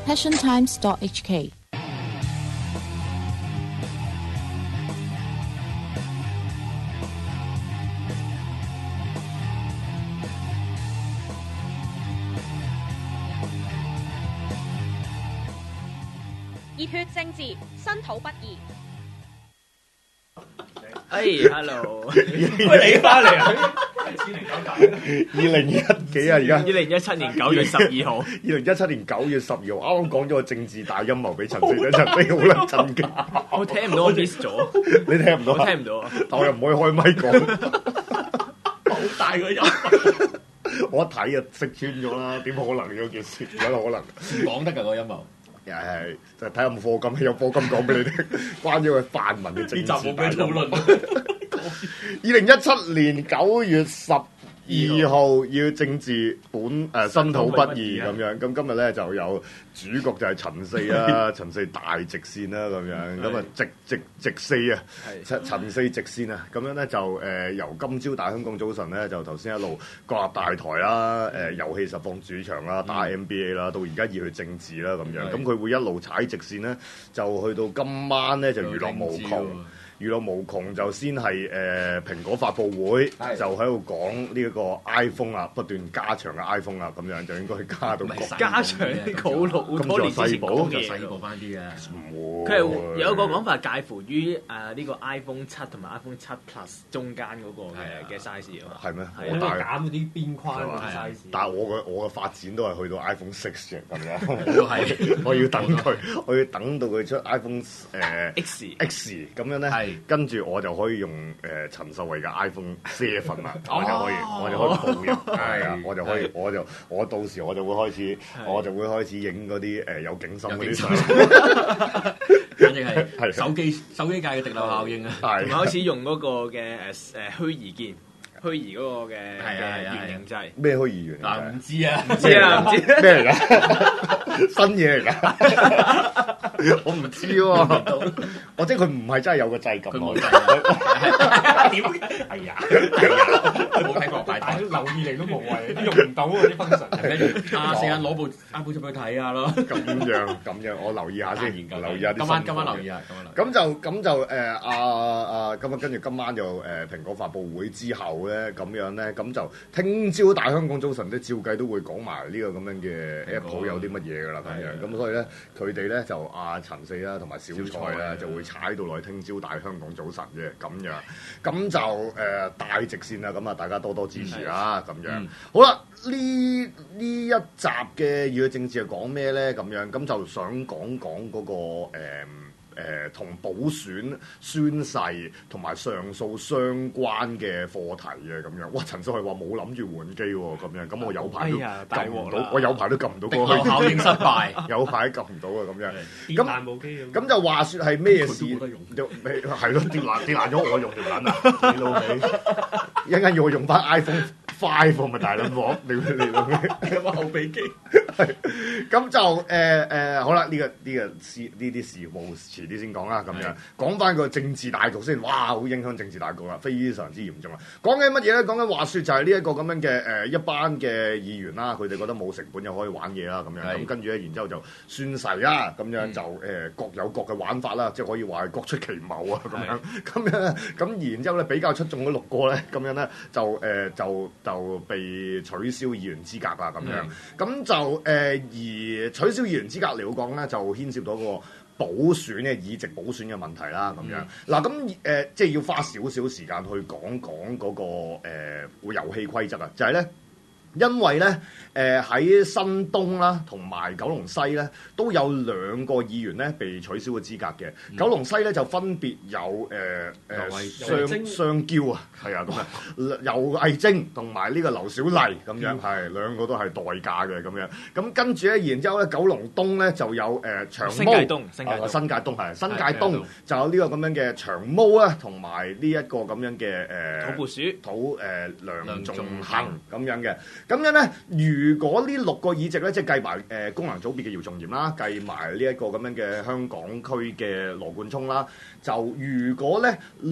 passiontimes.hk。 熱血政治，身土不易。 hello， 喂，你翻嚟啊 2021幾啊？而家 2017年9月12號 2017年9月12號，啱啱講咗個政治大陰謀俾陳四，陳四好撚震驚。 我聽唔到，我 miss 咗。 你聽唔到？ 我聽唔到啊！ 但我又唔可以開咪講， 好大個音， 我一睇就識穿咗啦。點可能有件事有可能？ 講得㗎個音樂。 又係就睇下有冇課金，有課金講俾你聽，關於個泛民嘅政治大呢集冇咩討論。 2017年9月12號要政治身土不易咁樣，咁今日咧就有主角就係陳四啦，陳四大直線啦咁樣，咁啊直四啊，陳四直線啊，咁樣咧就由今朝大香港早晨咧就頭先一路國立大台啦，遊戲實況主場啦，打 NBA 啦，到而家要去政治啦咁樣，咁佢會一路踩直線咧，就去到今晚咧就娛樂無窮。娛樂無窮就先係蘋果發佈會，就喺度講呢一個 iPhone 啊，不斷加長嘅 iPhone 啊，咁樣就應該加到加長啲好多年之前講嘅細個翻啲嘅， 唔會。 佢係有個講法介乎於呢個 iPhone 7同埋 iPhone 7 Plus 中間嗰個嘅 size 啊嘛。 係咩？ 我都減嗰啲邊框嗰啲 size。 但係我嘅發展都係去到 iPhone 6嘅咁樣。 都係， 我要等佢，我要等到佢出 iPhone X 咁樣咧，跟住我就可以用陳秀慧嘅 iPhone 7啦，我就可以步入，係啊，我到時我就會開始影嗰啲有景深嗰啲相， 簡直係手機界嘅滴漏效應啊！ 同埋開始用嗰個嘅虛擬鍵。虛擬嗰個嘅原型掣咩虛擬原型？ 嗱，唔知啊， 唔知咩嚟㗎？新嘢嚟㗎？我唔知喎。我即係佢唔係真係有個掣撳落去。 點？係啊，冇睇過，但留意嚟都無謂，用唔到嗰啲 function。時間攞部 iPhone 出去睇下咯。 咁樣，我留意下先，留意下啲。 今晚留意下， 咁就今日跟住今晚就蘋果發佈會之後咧，咁樣咧，咁就聽朝大香港早晨咧，照計都會講埋呢個咁樣嘅 Apple 有啲乜嘢㗎啦，咁樣。咁所以咧，佢哋咧就陳四啦，同埋小蔡啦，就會踩到落去聽朝大香港早晨嘅咁樣。咁就大直線啦，咁啊大家多多支持啦，咁樣。好啦，呢一集嘅熱血政治係講咩咧？咁樣咁就想講嗰個同補選宣誓同埋上訴相關嘅課題嘅咁樣，哇！陳秀慧話冇諗住換機喎，咁樣，咁我有排都撳唔到，我有排都撳唔到過去， 效應失敗， 有排撳唔到啊，咁樣。 跌爛部機咁就話説係咩事？係咯，跌爛咗我用條撚啊！你老味，一陣間要我用翻 iPhone 5咪大撚鑊，你老味有個後備機。 咁就好啦，呢啲事務遲啲先講啦，咁樣講翻個政治大局先，哇，好影響政治大局啦，非常之嚴重啦。講緊乜嘢咧？講緊話説就係呢一個咁樣嘅一班嘅議員啦，佢哋覺得冇成本又可以玩嘢啦，咁樣咁跟住咧，然之後就宣誓啦，咁樣就各有各嘅玩法啦，即係可以話係各出奇謀啊，咁樣咁然之後咧比較出眾嗰6個咧，咁樣咧就被取消議員資格啦，咁樣咁就而取消議員資格嚟講咧，就牽涉到個補選嘅議席補選嘅問題啦，咁樣嗱咁即係要花少少時間去講嗰個遊戲規則啊，就係咧。因為咧，喺新東啦同埋九龍西咧，都有2個議員咧被取消嘅資格嘅。九龍西咧就分別有雙驕啊，係啊咁啊，游蕙禎同埋呢個劉小麗咁樣，係2個都係代價嘅咁樣。咁跟住咧，然之後咧，九龍東咧就有長毛，新界東就有呢個咁樣嘅長毛啊，同埋呢一個咁樣嘅土撥鼠梁頌恆咁樣嘅。咁樣咧，如果呢6個議席咧，即係計埋功能組別嘅姚松炎啦，計埋呢一個咁樣嘅香港區嘅羅冠聰啦，就如果咧6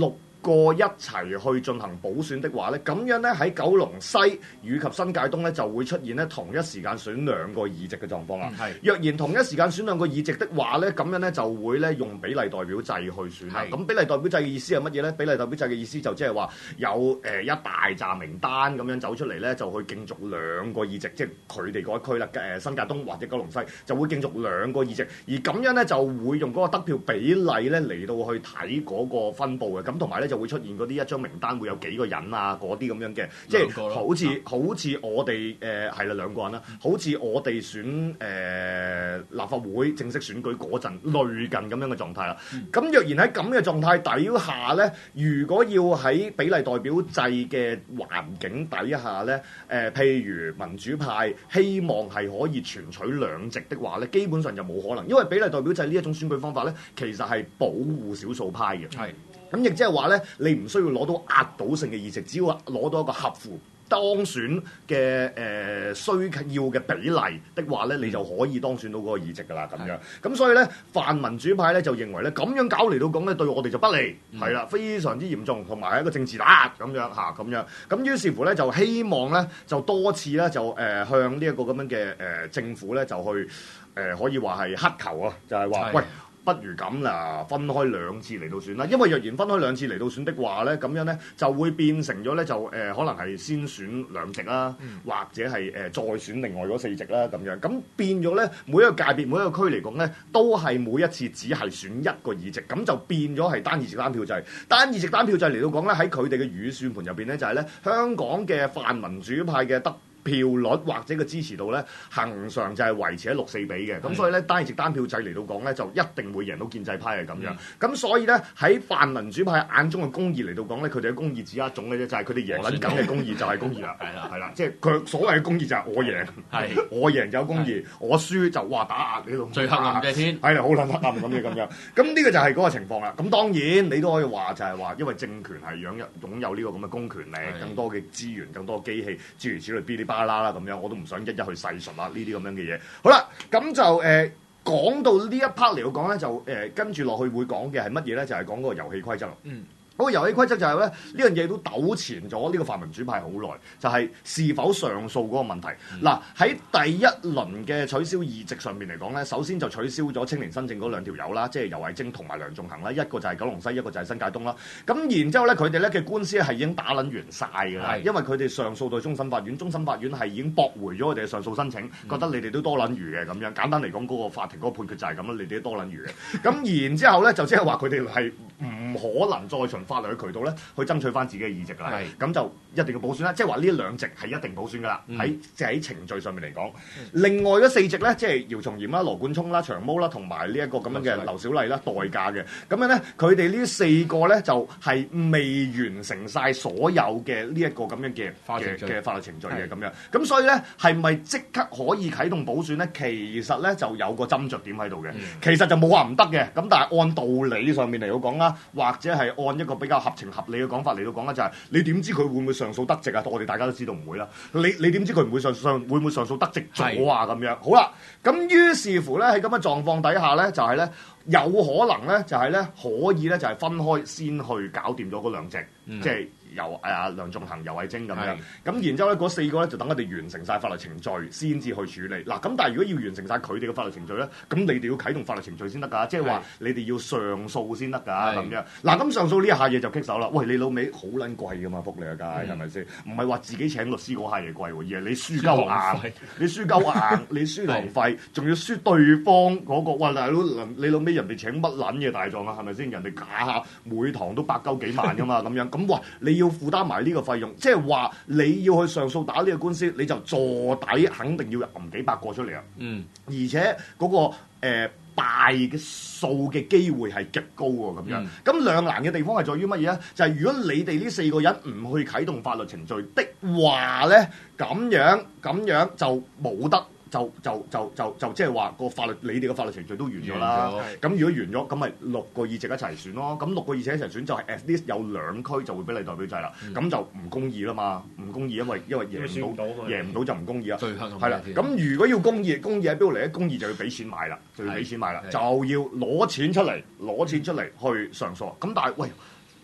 個一齊去進行補選的話咧，咁樣咧喺九龍西與及新界東咧就會出現咧同一時間選兩個議席嘅狀況啦。若然同一時間選兩個議席的話咧，咁樣咧就會咧用比例代表制去選啦。咁比例代表制嘅意思係乜嘢咧？比例代表制嘅意思就即係話有一大紮名單咁樣走出嚟咧，就去競逐兩個議席，即係佢哋嗰一區啦。新界東或者九龍西就會競逐兩個議席，而咁樣咧就會用嗰個得票比例咧嚟到去睇嗰個分佈嘅。咁同埋咧就會出現嗰啲一張名單會有幾個人啊，嗰啲咁樣嘅，即係好似我哋係啦兩個人啦，好似我哋選立法會正式選舉嗰陣類近咁樣嘅狀態啦。咁若然喺咁嘅狀態底下咧，如果要喺比例代表制嘅環境底下咧，譬如民主派希望係可以全取兩席的話咧，基本上就冇可能，因為比例代表制呢一種選舉方法咧，其實係保護少數派嘅。咁亦即係話咧，你唔需要攞到壓倒性嘅議席，只要攞到一個合乎當選嘅需要嘅比例的話咧，你就可以當選到嗰個議席㗎啦。咁樣，咁所以咧，泛民主派咧就認為咧，咁樣搞嚟到講咧，對我哋就不利，係啦，非常之嚴重，同埋係一個政治打壓咁樣嚇咁樣。咁於是乎咧，就希望咧，就多次咧就向呢一個咁樣嘅政府咧，就去可以話係乞求啊，就係話喂。不如咁啦，分開兩次嚟到選啦。因為若然分開兩次嚟到選的話咧，咁樣咧就會變成咗咧就可能係先選兩席啦，或者係再選另外嗰4席啦咁樣。咁變咗咧，每一個界別每一個區嚟講咧，都係每一次只係選一個議席，咁就變咗係單議席單票制。單議席單票制嚟到講咧，喺佢哋嘅預算盤入邊咧，就係咧香港嘅泛民主派嘅票率或者個支持度咧，恆常就係維持喺6-4比嘅，咁所以咧單議席單票制嚟到講咧，就一定會贏到建制派嘅咁樣。咁所以咧喺泛民主派眼中嘅公義嚟到講咧，佢哋嘅公義只有一種嘅啫，就係佢哋贏撚緊嘅公義就係公義啦，係啦，即係佢所謂嘅公義就係我贏，我贏就有公義，我輸就話打壓你老母， 最黑暗嘅天， 係啦，好撚黑暗咁樣。咁呢個就係嗰個情況啦。咁當然你都可以話就係話，因為政權係擁有呢個咁嘅公權力，更多嘅資源，更多嘅機器，諸如此類，嗶哩巴啦咁樣，我都唔想一一去細述啦，呢啲咁樣嘅嘢。好啦，咁就講到呢一 part 嚟講咧，就跟住落去會講嘅係乜嘢咧？就係講嗰個遊戲規則啦。嗰個遊戲規則就係咧，呢樣嘢都糾纏咗呢個泛民主派好耐，就係是否上訴嗰個問題。嗱，喺第一輪嘅取消議席上面嚟講咧，首先就取消咗青年新政嗰兩條友啦，即係游蕙禎同埋梁頌恆啦，一個就係九龍西，一個就係新界東啦。咁然之後咧，佢哋咧嘅官司係已經打撚完晒㗎啦，因為佢哋上訴到終審法院，終審法院係已經駁回咗佢哋嘅上訴申請，覺得你哋都多撚餘嘅咁樣。簡單嚟講，嗰個法庭嗰個判決就係咁啦，你哋都多撚餘嘅。咁然之後咧，就即係話佢哋係唔可能再循法律嘅渠道咧，去爭取翻自己嘅議席啦。咁就一定要補選啦，即係話呢兩席係一定補選噶啦。喺程序上面嚟講，另外嗰4席咧，即係姚松炎啦、羅冠聰啦、長毛啦，同埋呢一個咁樣嘅劉小麗啦，代價嘅。咁樣咧，佢哋呢4個咧就係未完成晒所有嘅呢一個咁樣嘅法律程序嘅咁樣。咁所以咧，係咪即刻可以啟動補選咧？其實咧就有個斟酌點喺度嘅。其實就冇話唔得嘅。咁但係按道理上面嚟到講啦，或者係按一個比較合情合理嘅講法嚟到講咧，就係你點知佢會唔會上訴得直啊？我哋大家都知道唔會啦。你點知佢唔會會唔會上訴得直咗啊？咁樣好啦，咁於是乎咧喺咁嘅狀況底下咧，就係咧有可能咧就係咧可以咧就係分開先去搞掂咗嗰兩席，即係由梁頌恆、游蕙禎咁樣。咁然之後咧嗰4個咧就等佢哋完成晒法律程序先至去處理。嗱，咁但係如果要完成晒佢哋嘅法律程序咧，咁你哋要啟動法律程序先得㗎，即係話你哋要上訴先得㗎咁樣。嗱，咁上訴呢一下嘢就棘手啦。喂，你老味好撚貴㗎嘛，福利啊街係咪先？唔係話自己請律師嗰下嘢貴喎，而係你輸鳩硬，你輸鳩硬，你輸堂費，仲要輸對方嗰個。喂，大佬，你老味人哋請乜撚嘢大狀啊？係咪先？人哋假下每堂都百鳩幾萬㗎嘛，咁樣咁哇，你要負擔埋呢個費用，即係話你要去上訴打呢個官司，你就坐底肯定要揞幾百個出嚟啊！而且嗰個敗嘅數嘅機會係極高喎，咁樣。咁兩難嘅地方係在於乜嘢咧？就係如果你哋呢4個人唔去啟動法律程序的話咧，咁樣就冇得。就即係話個法律，你哋嘅法律程序都完咗啦。咁如果完咗，咁咪6個議席一齊選咯。咁6個議席一齊選就係 at least 有2區就會比例代表制啦。咁就唔公義啦嘛，唔公義，因為贏唔到就唔公義啦。係啦。咁如果要公義喺邊度嚟咧？公義就要俾錢買啦，就要攞錢出嚟去上訴。咁但係喂，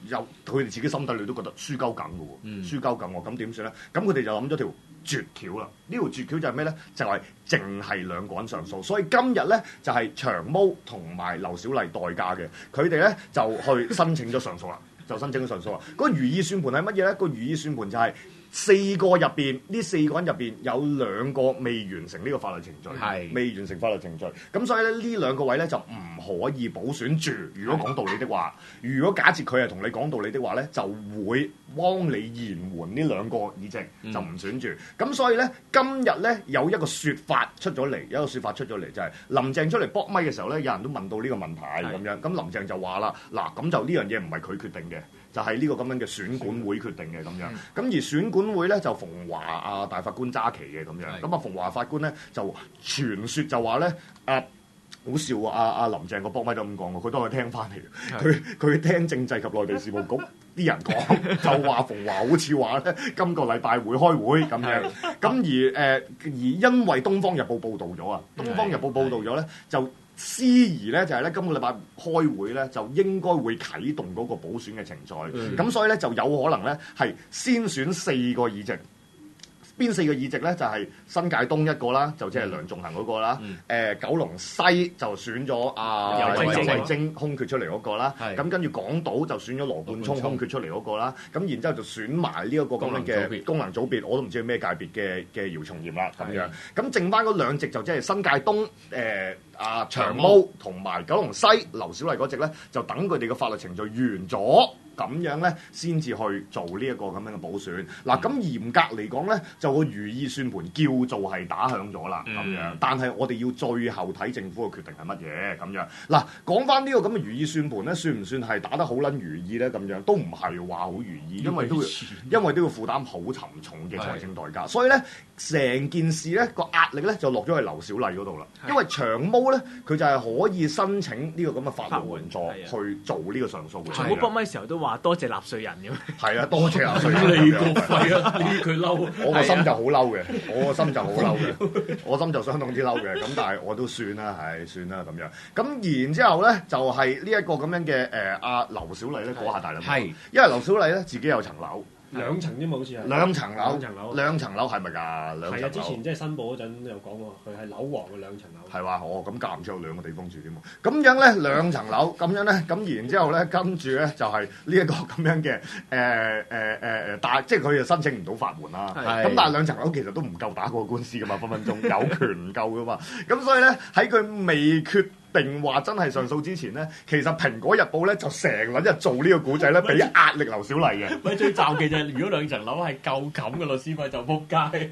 佢哋自己心底裏都覺得輸鳩緊嘅喎，輸鳩緊喎，咁點算咧？咁佢哋就諗咗條絕橋啦！呢條絕橋就係咩咧？就係淨係兩個人上訴，所以今日咧就係長毛同埋劉小麗代駕嘅，佢哋咧就去申請咗上訴啦，就申請咗上訴啦。嗰個如意算盤係乜嘢咧？個如意算盤就係4個入邊，呢4個人入邊有2個未完成呢個法律程序，未完成法律程序。咁所以咧呢2個位咧就唔可以補選住。如果講道理的話，如果假設佢係同你講道理的話咧，就會幫你延緩呢2個議席，就唔選住。咁所以咧今日咧有一個説法出咗嚟，就係林鄭出嚟搏咪嘅時候咧，有人都問到呢個問題咁樣。咁林鄭就話啦，嗱咁就呢樣嘢唔係佢決定嘅。就係呢個咁樣嘅選管會決定嘅咁樣，咁而選管會咧就馮華大法官揸旗嘅咁樣，咁馮華法官咧就傳説就話咧好笑啊！林鄭個博咪都咁講喎，佢都係聽翻嚟，佢聽政制及內地事務局啲人講，就話馮華好似話咧今個禮拜會開會咁樣，咁而因為《東方日報》報導咗啊，《東方日報》報導咗咧就。司儀咧就係咧今個禮拜開會咧就應該會啟動嗰個補選嘅程序，咁所以咧就有可能咧係先選4個議席。邊4個議席咧？就係新界東一個啦，就即係梁頌恆嗰個啦。九龍西就選咗游蕙禎空缺出嚟嗰個啦。咁跟住港島就選咗羅冠聰空缺出嚟嗰個啦。咁然之後就選埋呢一個咁樣嘅功能組別，我都唔知係咩界別嘅姚松炎啦咁樣。咁剩翻嗰2席就即係新界東長毛同埋九龍西劉小麗嗰席咧，就等佢哋嘅法律程序完咗。咁樣咧，先至去做呢一個咁樣嘅補選。嗱，咁嚴格嚟講咧，就個如意算盤叫做係打響咗啦，咁樣。但係我哋要最後睇政府嘅決定係乜嘢咁樣。嗱，講翻呢個咁嘅如意算盤咧，算唔算係打得好撚如意咧？咁樣都唔係話好如意，因為都要負擔好沉重嘅財政代價。所以咧，成件事咧個壓力咧就落咗去劉小麗嗰度啦。因為長毛咧，佢就係可以申請呢個咁嘅法律援助去做呢個上訴嘅。 長毛搏咪時候都話多謝納稅人咁。係啊，多謝納稅人。 你個肺啊！呢佢嬲， 我個心就好嬲嘅，我個心就好嬲嘅，我心就相當之嬲嘅。咁但係我都算啦，算啦咁樣。咁然之後咧，就係呢一個咁樣嘅阿劉小麗咧，嗰下大啦，因為劉小麗咧自己有層樓。 2層啫嘛，好似係 2層樓，2層樓係咪㗎？2層樓係啊，之前即係申報嗰陣有講喎，佢係樓王嘅2層樓。 係話咁夾唔出有2個地方住添喎。咁樣咧2層樓，咁樣咧，咁然之後咧，跟住咧就係呢一個咁樣嘅但即係佢就申請唔到法援啦。咁但係2層樓其實都唔夠打個官司㗎嘛，分分鐘有權唔夠㗎嘛。咁所以咧喺佢未決定話真係上訴之前咧，其實《蘋果日報》咧就成日做呢個古仔咧，俾壓力劉小麗嘅。 咪最罩嘅就係，如果2層樓係夠冚嘅律師費就撲街。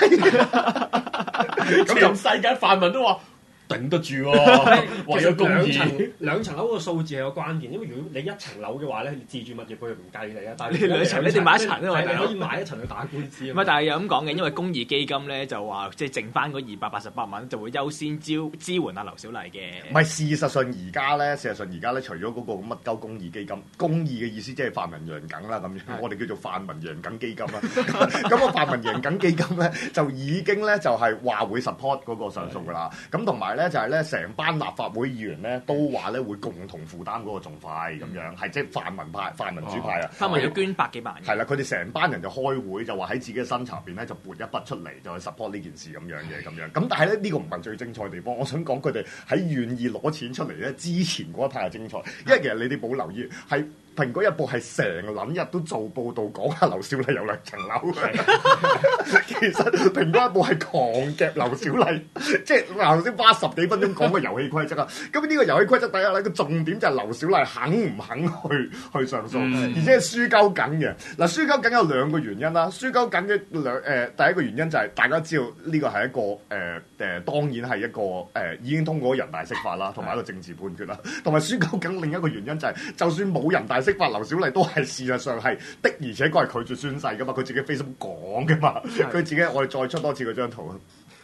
咁全世界泛民都話頂得住喎，為咗公義。 2層樓個數字係有關鍵，因為如果你1層樓嘅話咧，你自住物業佢唔計你啊。但係你2層，你哋買1層， 係你可以買1層去打官司。 唔係，但係又咁講嘅，因為公義基金咧就話，即係剩翻嗰288萬就會優先支援阿劉小麗嘅。 唔係，事實上而家咧，除咗嗰個乜鳩公義基金，公義嘅意思即係泛民贏梗啦咁樣，我哋叫做泛民贏梗基金啦。咁個泛民贏梗基金咧，就已經咧就係話會 support 嗰個上訴㗎啦。咁同埋咧就係咧，成班立法會議員咧都話咧會共同負擔嗰個訟費咁樣，係即係泛民主派啊。 泛民要捐100幾萬。 係啦，佢哋成班人就開會就話喺自己嘅薪酬入邊咧就撥一筆出嚟就去 support 呢件事咁樣嘅咁樣。咁但係咧呢個唔係最精彩嘅地方，我想講佢哋喺願意攞錢出嚟咧之前嗰一 part 係精彩，因為其實你哋冇留意係。《蘋果日報》係成撚日都做報導講下劉小麗有2層樓嘅，其實《蘋果日報》係狂夾劉小麗，即係頭先花10幾分鐘講個遊戲規則啊。咁呢個遊戲規則底下咧，個重點就係劉小麗肯唔肯去上訴，而且係輸鳩緊嘅。嗱，輸鳩緊有2個原因啦。輸鳩緊嘅第一個原因就係大家知道呢個係一個當然係一個已經通過人大釋法啦，同埋一個政治判決啦。同埋輸鳩緊另一個原因就係，就算冇人大釋法，劉小麗都係事實上係的，而且確係拒絕宣誓噶嘛，佢自己 Facebook 講噶嘛，佢自己我哋再出多次嗰張圖啊。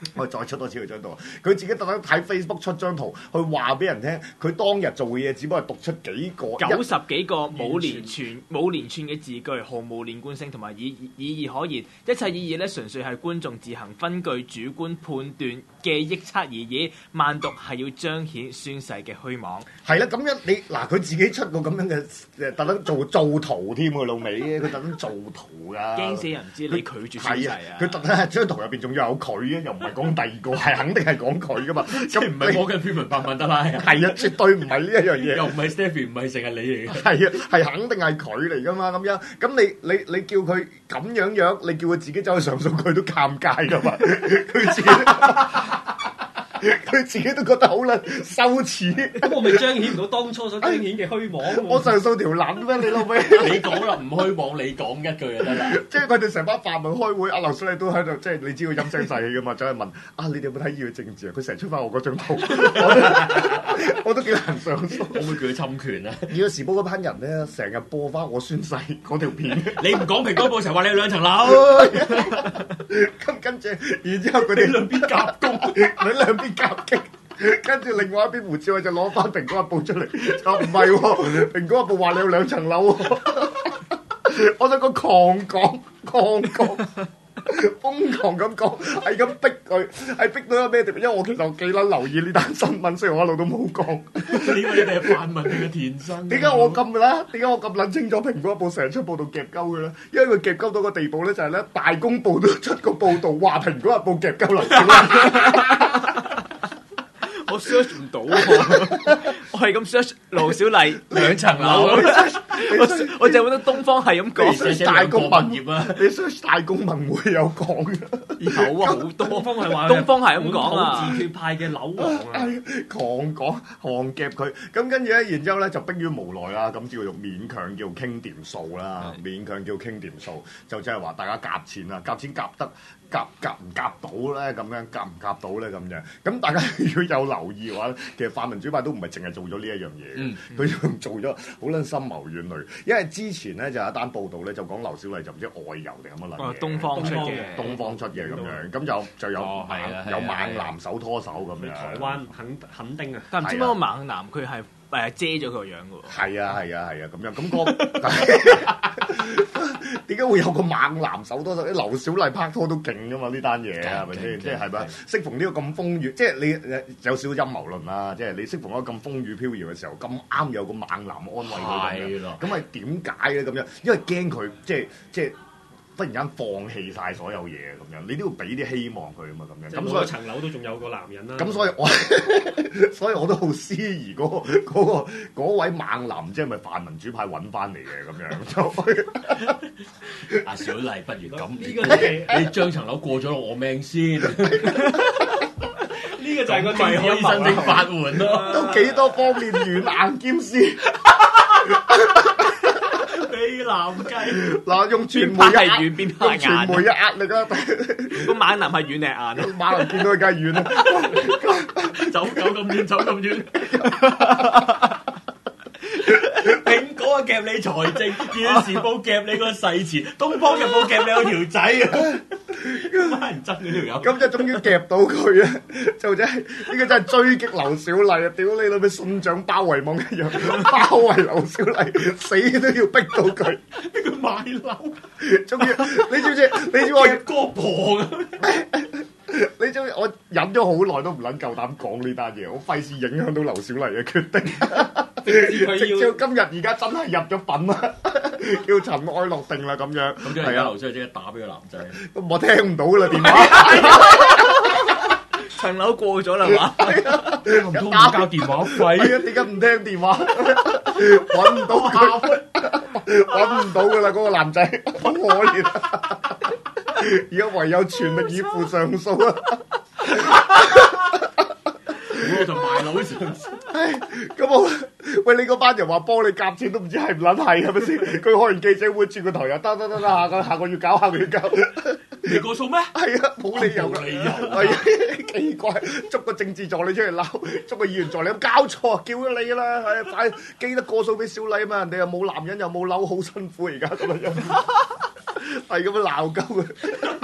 我再出多次佢張圖，佢自己特登喺 Facebook 出張圖去話俾人聽，佢當日做嘅嘢只不過係讀出幾個 90幾個冇連串嘅字句，毫無連貫性同埋意義可言，一切意義咧純粹係觀眾自行根據主觀判斷嘅臆測而已。慢讀係要彰顯宣誓嘅虛妄。 係啦，咁樣你嗱佢自己出個咁樣嘅特登做圖添佢老味，佢特登做圖㗎。 驚死人唔知你拒絕宣誓啊！ 佢特登係張圖入邊仲要有佢嘅，又唔係講第二個，係肯定係講佢㗎嘛。 咁唔係講緊篇文白問得啦。 係啊，絕對唔係呢一樣嘢。 又唔係 Stephy， 唔係成係你嚟嘅。 係啊，係肯定係佢嚟㗎嘛。咁樣咁你叫佢咁樣，你叫佢自己走去上訴，佢都尷尬㗎嘛。佢自己都覺得好撚羞恥， 咁我咪彰顯唔到當初所彰顯嘅虛妄。 我上訴條撚咩？你老味， 你講啦，唔虛妄，你講一句就得啦。 即係佢哋成班泛民開會，阿劉小麗都喺度，即係你知佢陰聲細氣噶嘛，走去問啊，你哋有冇睇《議會政治》啊？佢成日出翻我嗰張圖，我都幾難上訴。 我會叫佢侵權啊！ 《議會時報》嗰班人咧，成日播翻我宣誓嗰條片。 你唔講蘋果報，成日話你有兩層樓。 咁跟住，然之後佢哋兩邊夾攻，佢兩邊夾擊。跟住另外一邊胡志偉就攞翻《蘋果日報》出嚟，就唔係喎，《蘋果日報》話你有兩層樓喎，我想講狂講，瘋狂咁講，係咁逼佢，係逼到一個咩地步？因為我其實幾撚留意呢單新聞，雖然我一路都冇講。 點解你哋係泛民定係田生？ 點解我咁撚清楚《蘋果日報》成日出報道夾鳩嘅咧？因為佢夾鳩到個地步咧，就係咧大公報都出個報導話《蘋果日報》夾鳩劉小麗。 我 search 唔到喎，我係咁 search 盧小麗兩層樓，我就揾到東方係咁講。 大公民業啊，你 search 大公民會有講嘅， 有啊好多。東方係咁講啊， 自決派嘅樓王啊， 狂講狂夾佢，咁跟住咧，然之後咧就迫於無奈啦，咁叫做勉強叫傾掂數啦，勉強叫傾掂數，就即係話大家夾錢啦，夾錢夾得夾唔夾到咧？咁樣夾唔夾到咧？咁樣咁大家如果有留意嘅話，其實泛民主派都唔係淨係做咗呢一樣嘢，佢仲做咗好撚深謀遠慮。因為之前咧就有一單報道咧，就講劉小麗就唔知外遊定咁乜撚嘢， 東方出嘅咁樣，咁就有猛男手拖手咁樣。 台灣肯定啊， 但唔知乜個猛男佢係遮咗佢個樣嘅喎。 係啊，咁樣咁點解會有個猛男手拖手？啲劉小麗拍拖都勁噶嘛？呢單嘢係咪先？即係咪？適逢呢個咁風雨，即係你有少少陰謀論啦。即係你適逢一個咁風雨飄搖嘅時候，咁啱有個猛男安慰佢咁樣。咁係點解咧？咁樣因為驚佢即係忽然間放棄晒所有嘢咁樣，你都要俾啲希望佢啊嘛咁樣。咁所以層樓都仲有個男人啦。 咁所以我都好思疑嗰位猛男，唔知係咪泛民主派揾翻嚟嘅咁樣。 阿小麗，不如咁， 你將層樓過咗落我命先。 呢個就係個咪可以申請法援咯。 都幾多方面軟硬兼施。 美男計嗱，用傳媒嘅壓力啦。 個猛男係軟定硬？ 猛男見到佢梗係軟啦， 走咁遠，走咁遠。蘋果夾你財政，《電視報》夾你個誓詞，《東方日報》夾你有條仔啊！乜人憎呢條友？ 咁就終於夾到佢啊！就真係呢個真係追擊劉小麗啊！屌你老味，信長包圍網一樣，包圍劉小麗，死都要逼到佢。 逼佢買樓， 終於你知唔知？你知我個婆啊！ 你知唔知？我忍咗好耐都唔撚夠膽講呢單嘢，我費事影響到劉小麗嘅決定。直至今日而家真係入咗品啦，叫塵埃落定啦咁樣。 咁即係而家劉小麗即刻打俾個男仔， 我聽唔到啦電話。 層樓過咗啦嘛， 唔通唔交電話費？ 係啊，點解唔聽電話？揾唔到佢，揾唔到噶啦嗰個男仔，好可憐。而家唯有全力以赴上訴啦。 我就賣樓上訴。 咁我喂你嗰班人話幫你夾錢都唔知係唔撚係係咪先？佢開完記者會轉個頭又得，下個月搞， 你個數咩？ 係啊，冇理由係啊，奇怪，捉個政治助理出嚟鬧，捉個議員助理咁交錯，叫咗你啦，係快記得過數俾小麗啊嘛，人哋又冇男人又冇樓，好辛苦而家咁樣，係咁樣鬧鳩佢。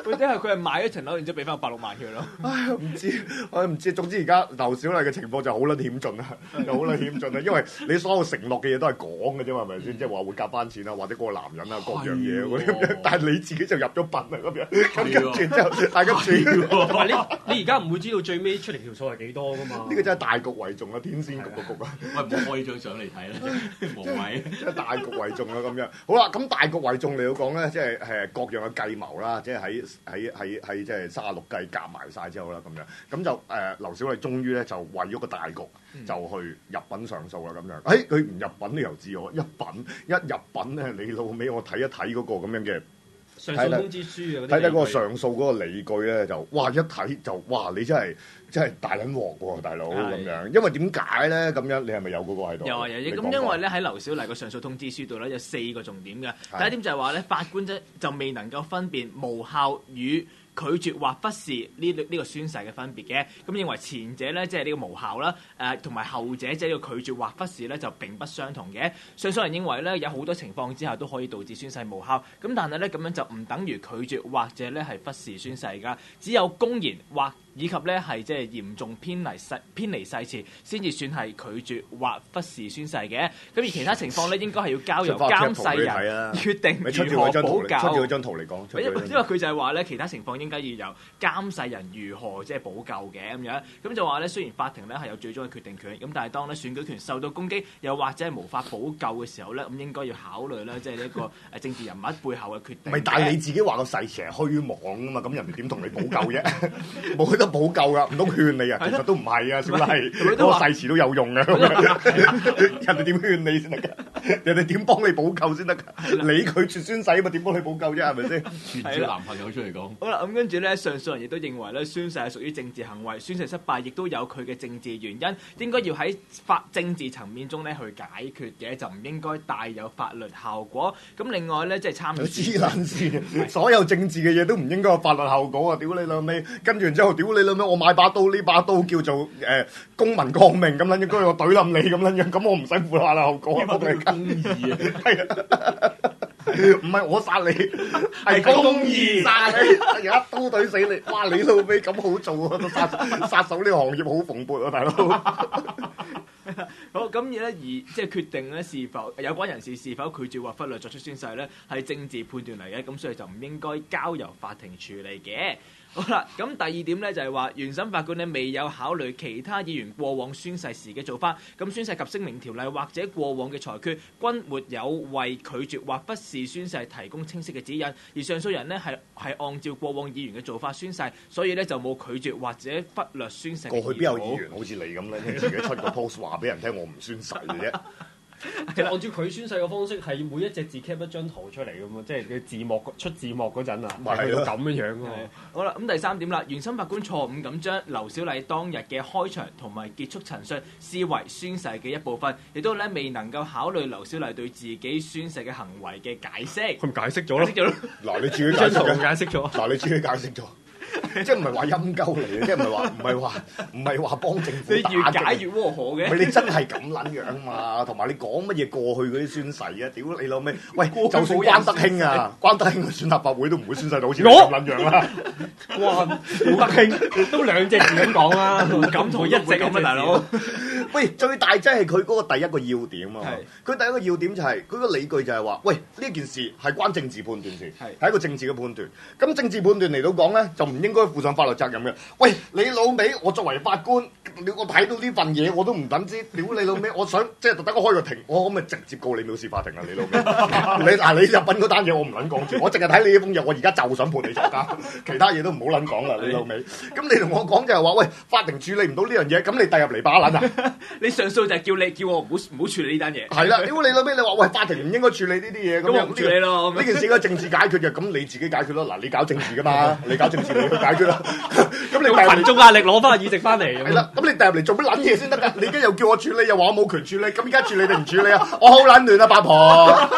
或者係佢係買咗層樓，然之後俾翻160萬佢咯。 唉，我唔知，總之而家劉小麗嘅情況就好撚險峻啦，就好撚險峻啦，因為你所有承諾嘅嘢都係講嘅啫嘛，係咪先？即係話會夾翻錢啊，或者嗰個男人啊，各樣嘢嗰啲咁樣，但係你自己就入咗笨啊咁樣，咁跟住之後大家轉， 同埋你而家唔會知道最尾出嚟條數係幾多噶嘛？ 呢個真係大局為重啊，天仙局個局啊！ 喂，唔好開張相嚟睇啦，無謂。 即係大局為重啊咁樣。好啦，咁大局為重嚟到講咧，即係各樣嘅計謀啦，即係喺即係36計夾埋晒之後啦咁樣。咁就劉小麗終於咧就為咗個大局就去入稟上訴啦咁樣。佢唔入稟你又知我，一入稟咧，你老尾我睇一睇嗰個咁樣嘅上訴通知書啊， 睇嗰個上訴嗰個理據咧，就哇一睇就哇你真係大撚鑊喎，大佬咁樣。因為點解咧咁樣？你係咪有嗰個喺度？ 有咁因為咧喺劉小麗個上訴通知書度咧有4個重點嘅。第一點就係話咧，法官就未能夠分辨無效與拒絕或忽視呢個宣誓嘅分別嘅，咁認為前者咧即係呢個無效啦，同埋後者即係呢個拒絕或忽視咧就並不相同嘅。上訴人認為咧有好多情況之下都可以導致宣誓無效，咁但係咧咁樣就唔等於拒絕或者咧係忽視宣誓㗎，只有公然或以及咧係即係嚴重偏離誓詞先至算係拒絕或忽視宣誓嘅。咁而其他情況咧應該係要交由監誓人決定如何補救。 出住嗰張圖嚟講， 因為佢就係話咧其他情況應該要由監誓人如何即係補救嘅咁樣。咁就話咧雖然法庭咧係有最終嘅決定權，咁但係當咧選舉權受到攻擊，又或者係無法補救嘅時候咧，咁應該要考慮咧即係呢個政治人物背後嘅決定。 唔係，但係你自己話個誓詞係虛妄啊嘛，咁人哋點同你補救啫？冇得補救噶，唔通勸你啊？其實都唔係啊，小麗，嗰個誓詞都有用嘅。人哋點勸你先得㗎？人哋點幫你補救先得㗎？你拒絕宣誓啊嘛，點幫你補救啫？係咪先？ 傳召男朋友出嚟講。 好啦，咁跟住咧，上訴人亦都認為咧，宣誓係屬於政治行為，宣誓失敗亦都有佢嘅政治原因，應該要喺政治層面中咧去解決嘅，就唔應該帶有法律效果。咁另外咧，即係參與黐撚線，所有政治嘅嘢都唔應該有法律效果啊！屌你老味，跟住然之後，屌你老味，我買把刀，呢把刀叫做公民抗命咁撚樣，跟住我懟冧你咁撚樣，咁我唔使負法律後果啊！仆你公義啊， 係唔係我殺你，係公義殺你，一刀懟死你！哇！你老味咁好做啊！都殺手呢個行業好蓬勃啊，大佬。 好咁而即係決定咧是否有關人士是否拒絕或忽略作出宣誓咧，係政治判斷嚟嘅，咁所以就唔應該交由法庭處理嘅。好啦，咁第二點咧就係話，原審法官咧未有考慮其他議員過往宣誓時嘅做法，咁宣誓及聲明條例或者過往嘅裁決均沒有為拒絕或忽視宣誓提供清晰嘅指引，而上訴人呢係按照過往議員嘅做法宣誓，所以咧就冇拒絕或者忽略宣誓。 過去邊有議員好似你咁咧，自己出個 post 話俾人聽我唔宣誓嘅啫。 即係按照佢宣誓嘅方式，係每一隻字 cap 一張圖出嚟咁嘛，即係佢字幕出字幕嗰陣啊，係到咁樣喎。 好啦，咁第三點啦，原審法官錯誤咁將劉小麗當日嘅開場同埋結束陳述視為宣誓嘅一部分，亦都咧未能夠考慮劉小麗對自己宣誓嘅行為嘅解釋。 佢唔解釋咗咯？ 嗱，你自己解釋咗。 嗱，你自己解釋咗。即係唔係話陰鳩嚟嘅，即係唔係話幫政府打。 你越解越窩火嘅。 唔係你真係咁撚樣嘛？同埋你講乜嘢過去嗰啲宣誓啊？屌你老味！喂，就算關德興啊，關德興選立法會都唔會宣誓到好似你咁撚樣啦。 哇！德興都兩隻字咁講啦，咁同一隻咁啊，大佬。 喂，最大真係佢嗰個第一個要點啊！佢第一個要點就係佢個理據就係話，喂，呢件事係關政治判斷事，係一個政治嘅判斷。咁政治判斷嚟到講咧，就唔應該負上法律責任嘅。喂，你老味，我作為法官，我睇到呢份嘢我都唔等知，屌你老味，我想即係特登我開個庭，我可唔可以直接告你藐視法庭啊？你老味，你入稟嗰單嘢我唔撚講住，我淨係睇你呢封嘢，我而家就想判你坐監，其他嘢都唔好撚講啦，你老味。咁你同我講就係話，喂，法庭處理唔到呢樣嘢，咁你遞入嚟把撚啊？ 你上訴就係叫我唔好處理呢單嘢。 係啦，屌你老味，你話喂，法庭唔應該處理呢啲嘢，咁唔處理咯。 呢件事應該政治解決嘅，咁你自己解決咯。嗱，你搞政治噶嘛，你搞政治你去解決啦。咁你用群眾壓力攞翻個議席翻嚟。係啦，咁你遞入嚟做乜撚嘢先得㗎？你而家又叫我處理，又話我冇權處理，咁而家處理定唔處理啊？我好撚亂啊，八婆。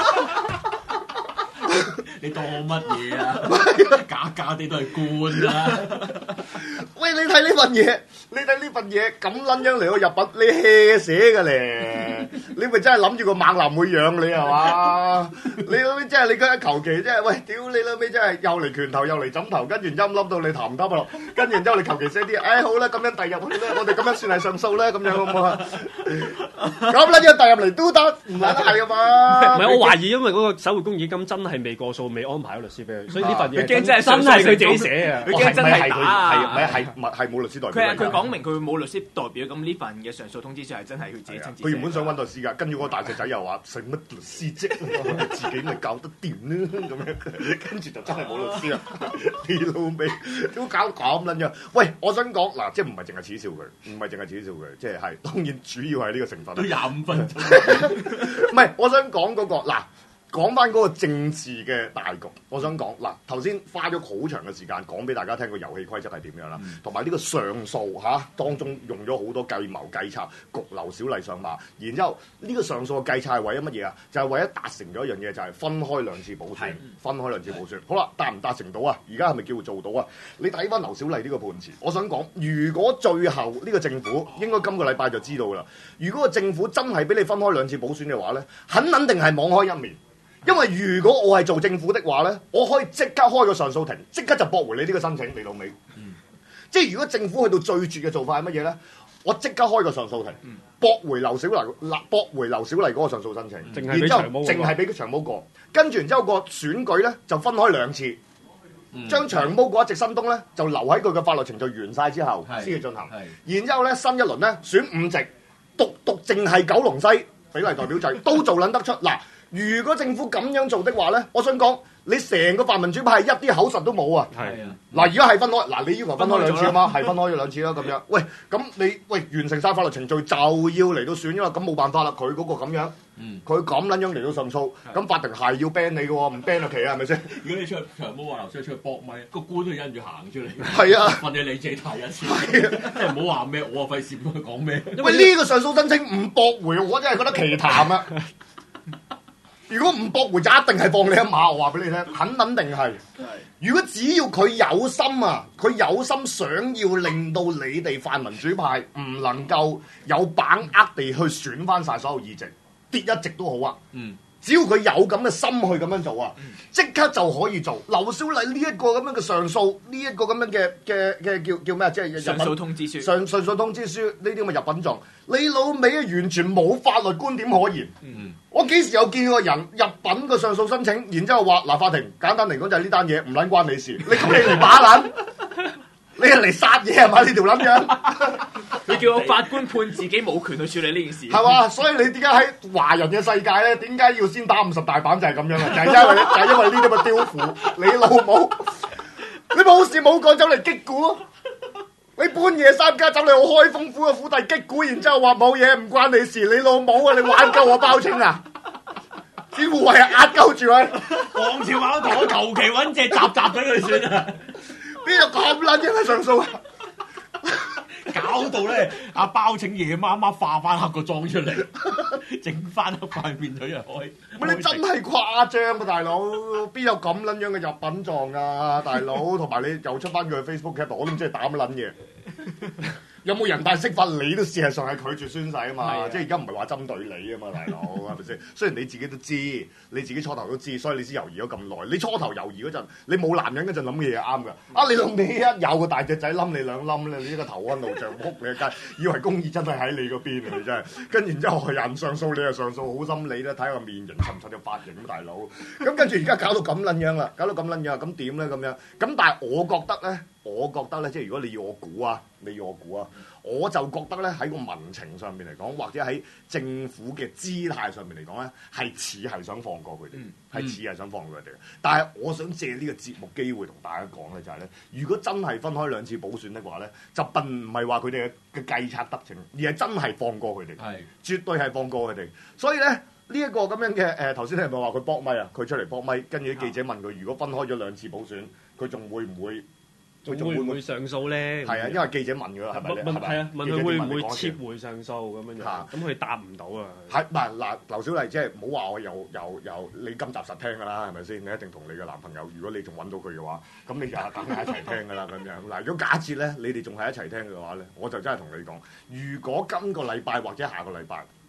你當我乜嘢啊？假啲都係官啦。 喂，你睇呢份嘢咁撚樣嚟我入稟，你 hea 寫㗎咧？ 你咪真係諗住個猛男會養你係嘛？你老味真係你嗰一求其真係，喂屌你老味真係又嚟拳頭又嚟枕頭，跟住然之後冧到你頭唔得落，跟住然之後你求其寫啲，好啦咁樣遞入去咧，我哋咁樣算係上訴咧，咁樣好唔好啊？咁撚樣遞入嚟都得，唔撚係啊嘛？ 唔係我懷疑，因為嗰個守護公義金真係未過數，未安排咗律師俾佢，所以呢份嘢佢驚真係真係佢自己寫啊！ 佢驚真係係冇律師代表。 佢講明佢冇律師代表，咁呢份嘅上訴通知書係真係佢自己親自寫。 佢原本想揾律師㗎，跟住嗰個大隻仔又話使乜律師啫，自己咪搞得掂啦咁樣，跟住就真係冇律師啦。你老味都搞咁撚樣。喂，我想講嗱，即係唔係淨係恥笑佢，唔係淨係恥笑佢，即係當然主要係呢個成分。 都25分鐘。 唔係，我想講嗰個嗱。講翻嗰個政治嘅大局，我想講嗱，頭先花咗好長嘅時間講俾大家聽個遊戲規則係點樣啦，同埋呢個上訴當中用咗好多計謀計策，焗劉小麗上馬，然之後呢個上訴嘅計策係為咗乜嘢啊？就係為咗達成咗一樣嘢，就係分開兩次補選，分開兩次補選。好啦，達唔達成到啊？而家係咪叫做到啊？你睇翻劉小麗呢個判詞，我想講，如果最後呢個政府應該今個禮拜就知道啦。如果個政府真係俾你分開兩次補選嘅話咧，肯定係網開一面。因為如果我係做政府的話咧，我可以即刻開個上訴庭，即刻就駁回你呢個申請，你老味。即係如果政府去到最絕嘅做法係乜嘢咧？我即刻開個上訴庭，駁回劉小麗嗰個上訴申請，然之後淨係俾佢長毛過，跟住然之後個選舉咧就分開兩次，將長毛嗰一隻新東咧就留喺佢嘅法律程序完晒之後先至進行，然之後咧新一輪咧選5席，獨淨係九龍西比例代表制都做撚得出嗱。如果政府咁樣做的話咧，我想講你成個泛民主派係一啲口實都冇啊！嗱，而家係分開，嗱你要求分開兩次啊嘛，係分開咗兩次啦咁樣。喂，咁你完成晒法律程序就要嚟到選㗎嘛，咁冇辦法啦，佢嗰個咁樣，佢咁撚樣嚟到上訴，咁法庭係要 ban 你嘅喎，唔 ban 就奇啊，係咪先？ 如果你出去長毛話劉小麗出去搏咪，個官都忍住行出嚟。 係啊， 問你自己睇一次，即係唔好話咩，我費事唔去講咩。 喂，呢個上訴申請唔駁回，我真係覺得奇談啊！如果唔駁回就一定係放你一馬，我話俾你聽，肯定係。如果只要佢有心啊，佢有心想要令到你哋泛民主派唔能夠有把握地去選翻晒所有議席，跌一席都好啊。只要佢有咁嘅心去咁樣做啊，即刻就可以做。劉小麗呢一個咁樣嘅上訴，呢一個咁樣嘅叫咩啊？即係上訴通知書。上訴通知書呢啲咁嘅入稟狀，你老味啊，完全冇法律觀點可言。我幾時有見過人入稟個上訴申請，然之後話嗱法庭簡單嚟講就係呢單嘢唔撚關你事，你咁你嚟把撚，你係嚟殺嘢係嘛？呢條撚樣。 你叫個法官判自己冇權去處理呢件事， 係嘛？所以你點解喺華人嘅世界咧？點解要先打50大板就係咁樣啊？就係因為呢啲咁嘅刁婦，你老母，你冇事冇講走嚟擊鼓，你半夜3更走嚟我開封府嘅府邸擊鼓，然之後話冇嘢唔關你事，你老母啊！你玩鳩我包青啊！啲護衛係壓鳩住佢， 王朝矛頭我求其揾隻閘俾佢算啊！ 邊度咁撚嘢去上訴啊？ 搞到咧，阿包拯夜媽媽化翻黑個妝出嚟，整翻黑塊面佢又開。 你真係誇張啊，大佬！邊有咁撚樣嘅入稟狀啊，大佬？同埋你又出翻佢 Facebook cap，我都唔知係打乜撚嘢。有冇人大釋法？你都事實上係拒絕宣誓啊嘛，即係而家唔係話針對你啊嘛，大佬係咪先？雖然你自己都知，你自己初頭都知，所以你先猶豫咗咁耐。你初頭猶豫嗰陣，你冇男人嗰陣諗嘅嘢係啱㗎。啊，你老味一有個大隻仔冧你兩冧咧，你呢個頭昏腦脹，撲你一街，以為公義真係喺你嗰邊啊！你真係，跟住然之後人上訴，你又上訴，好心理啦，睇個面型襯唔襯有髮型咁，大佬。咁跟住而家搞到咁撚樣啦，咁點咧咁樣？咁但係我覺得咧，即係如果你要我估啊，我就覺得咧喺個民情上面嚟講，或者喺政府嘅姿態上面嚟講咧，係似係想放過佢哋，係似係想放過佢哋。但係我想借呢個節目機會同大家講咧，就係咧，如果真係分開兩次補選的話咧，就並唔係話佢哋嘅計策得逞，而係真係放過佢哋，絕對係放過佢哋。所以咧呢一個咁樣嘅頭先你係咪話佢搏咪啊？佢出嚟搏咪，跟住啲記者問佢，如果分開咗兩次補選，佢仲會唔會？ 會唔會上訴咧？ 係啊，因為記者問㗎啦，係咪？ 係啊，問佢會唔會撤回上訴咁樣樣？咁佢答唔到啊。 係嗱，劉小麗即係唔好話我又你今集實聽㗎啦，係咪先？你一定同你嘅男朋友，如果你仲揾到佢嘅話，咁你日日梗係一齊聽㗎啦咁樣。嗱，如果假設咧，你哋仲係一齊聽嘅話咧，我就真係同你講，如果今個禮拜或者下個禮拜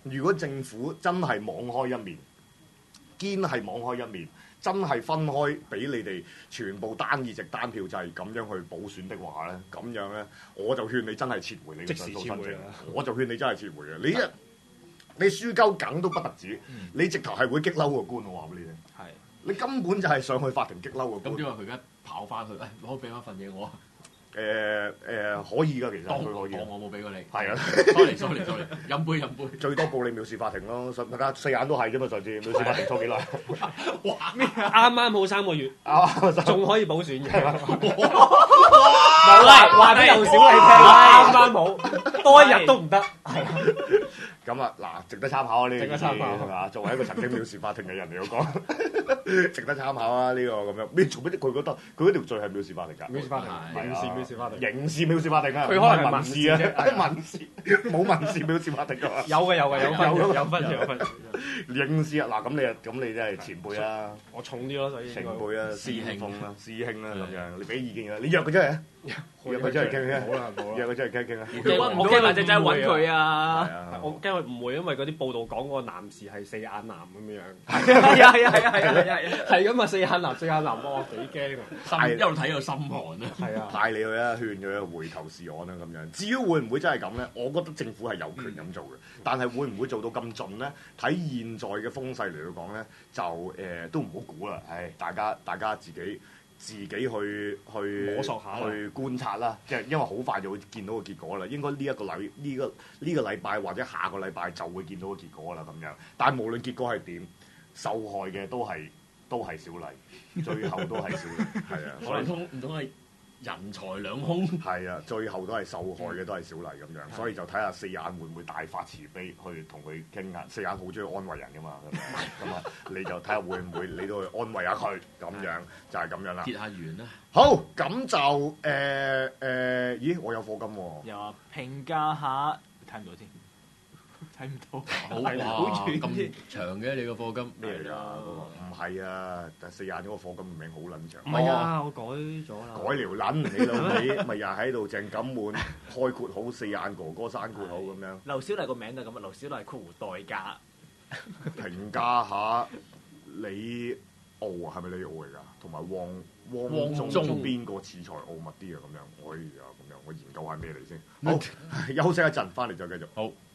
如果政府真係網開一面，堅係網開一面，真係分開俾你哋全部單議席單票制咁樣去補選的話咧，咁樣咧，我就勸你真係撤回你嘅上訴申請。我就勸你真係撤回嘅。你輸鳩梗都不特止，你直頭係會激嬲個官，我話俾你聽。係，你根本就係上去法庭激嬲個官。 咁點解佢而家跑翻去？可以俾翻份嘢我？ 可以㗎，其實佢可以。 我冇俾過你。係啊 ，sorry，飲杯。 最多報你藐視法庭咯，大家四眼都係啫嘛，上次藐視法庭拖幾耐？ 哇！咩？啱啱好3個月，仲可以補選嘅。 冇啦， 話得又少你聽，啱啱好，多一日都唔得。 咁啊，嗱，值得參考啊！呢個係嘛？作為一個曾經藐視法庭嘅人嚟講，值得參考啊！呢個咁樣，你做乜？佢覺得佢嗰條罪係藐視法庭㗎？ 藐視法庭，刑事藐視法庭啊！ 佢可能係民事啊，民事冇民事藐視法庭㗎嘛？ 有分。 刑事啊！嗱，咁你真係前輩啊！ 我重啲咯，所以前輩啊，師兄啦咁樣，你俾意見㗎，你約佢出嚟啊！約佢出嚟傾傾，約佢出嚟傾啊！ 我驚或者真係揾佢啊！ 我驚佢唔會，因為嗰啲報道講嗰個男士係四眼男咁樣。 係啊！ 係咁啊！四眼男，我幾驚啊！ 一路睇一路心寒啊！ 係啊！ 帶你去啊，勸佢啊，回頭是岸啊咁樣。至於會唔會真係咁咧？我覺得政府係有權咁做嘅，但係會唔會做到咁盡咧？睇現在嘅風勢嚟講咧，就都唔好估啦。大家自己去摸索下， 去觀察啦。即係因為好快就會見到個結果啦。應該呢個禮拜或者下個禮拜就會見到個結果啦咁樣。但係無論結果係點，受害嘅都係小麗，最後都係小麗，係啊。 唔通係人財兩空？係啊，最後都係受害嘅都係小麗咁樣，所以就睇下四眼會唔會大發慈悲去同佢傾下。四眼好中意安慰人噶嘛，咁啊，你就睇下會唔會你都去安慰下佢咁樣，就係咁樣啦。 結下緣啦。 好，咁就咦，我有課金喎。 有啊，評價下睇唔到添。睇唔到， 好咁長嘅你個課金咩嚟㗎？唔係啊，但四眼嗰個課金名好撚長。 唔係啊，我改咗啦。 改條撚你老味，咪又喺度鄭錦滿開括號四眼哥哥閂括號咁樣。 劉小麗個名就咁啊，劉小麗括弧代價。 評價下李敖係咪李敖嚟㗎？同埋汪中邊個恃才傲物啲啊？咁樣，哎呀，咁樣我研究下咩嚟先。好，休息一陣，翻嚟再繼續。 好。